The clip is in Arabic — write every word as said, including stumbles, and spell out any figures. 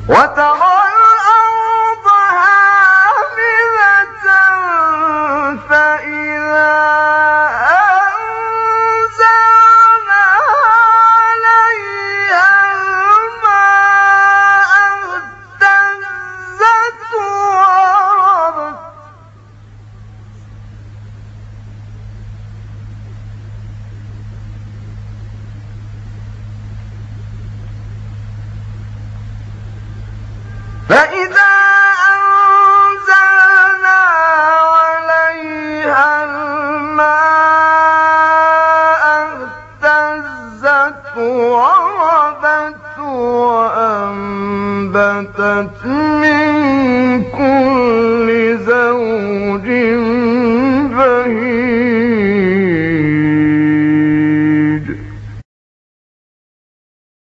وترى الأرض هامدة فإذا أنزلنا عليها الماء اهتزت وربت فإذا أنزلنا عليها الماء اهتزت وربت وأنبتت من